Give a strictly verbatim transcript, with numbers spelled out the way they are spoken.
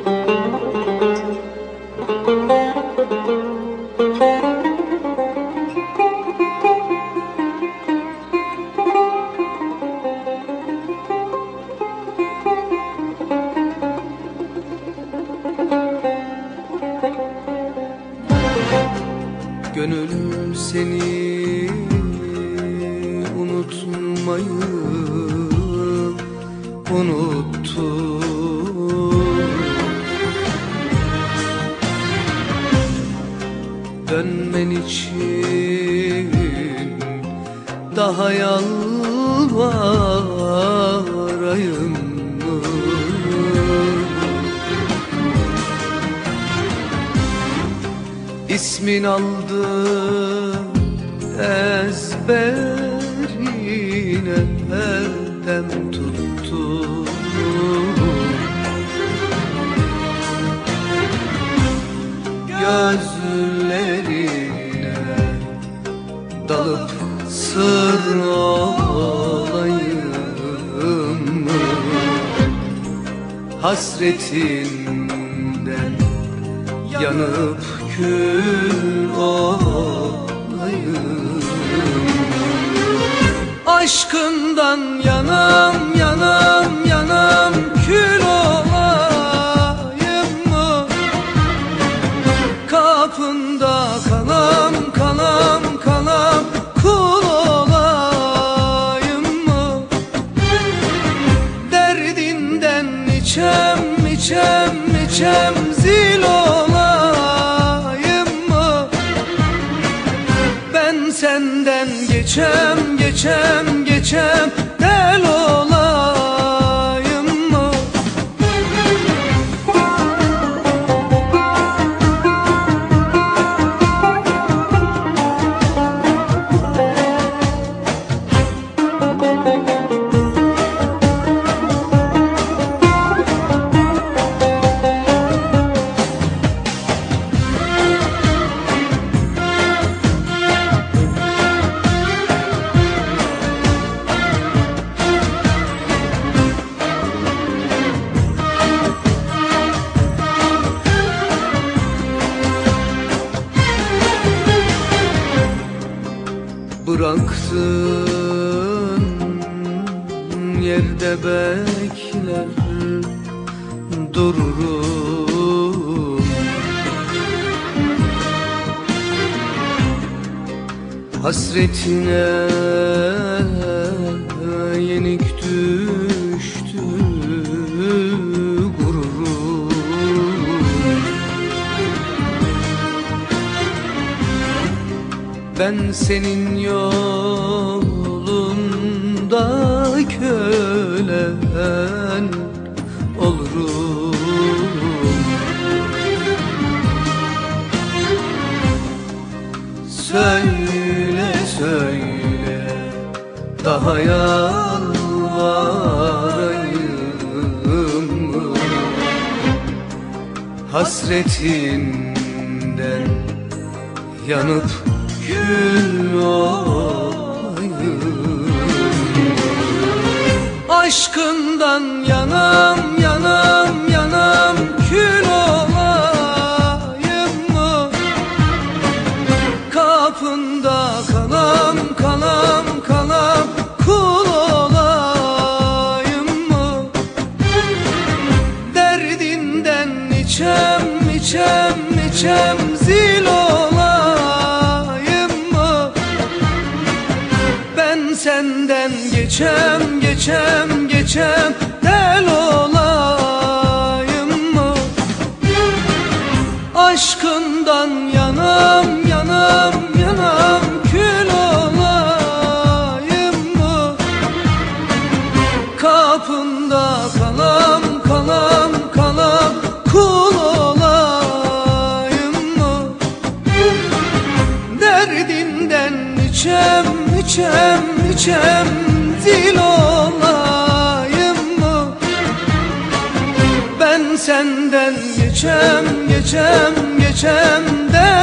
Gönül seni unutmayı unuttu. Dönmen için daha yalvarayım mı? İsmin aldı ezberine elden tuttu. Gözlerine dalıp sır olayım mı? Hasretinden yanıp kül olayım. Aşkından yanam yanam yanam kül olayım mı? Kapında kalam kalam kalam kul olayım mı? Derdinden içem içem içem zil olayım mı? Ben senden geçem geçem geçem del olayım mı? Bıraktın yerde bekler dururum. Hasretine yenik düştü gururum. Ben senin yolunda kölen olurum. Söyle söyle daha yalvarayım mı? Hasretinden yanıp kül olayım. Aşkından yanam yanam yanam kül olayım mı? Kapında kalam kalam kalam kul olayım mı? Derdinden içem içem içem zil olayım mı? Ben senden geçem geçem geçem del olayım mı? Aşkından yanam yanam yanam kül olayım mı? Kapında kalam kalam kalam kul olayım mı? Derdinden içem içem içem zil olayım mı? Ben senden geçem geçem geçem de